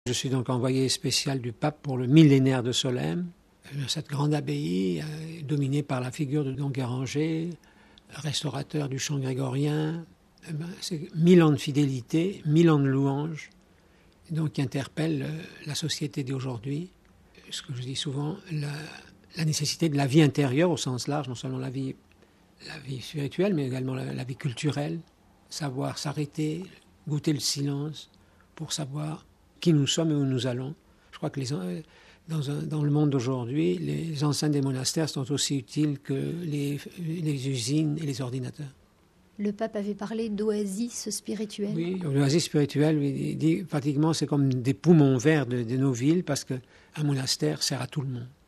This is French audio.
Je suis donc envoyé spécial du pape pour le millénaire de Solesmes. Cette grande abbaye dominée par la figure de Don Guéranger, restaurateur du chant grégorien. C'est 1000 ans de fidélité, 1000 ans de louanges, donc qui interpellent la société d'aujourd'hui. Ce que je dis souvent, la nécessité de la vie intérieure au sens large, non seulement la vie spirituelle, mais également la vie culturelle, savoir s'arrêter, goûter le silence pour savoir qui nous sommes et où nous allons. Je crois que dans le monde d'aujourd'hui, les enceintes des monastères sont aussi utiles que les usines et les ordinateurs. Le pape avait parlé d'oasis spirituelle. Oui, l'oasis spirituelle, il dit pratiquement c'est comme des poumons verts de nos villes parce qu'un monastère sert à tout le monde.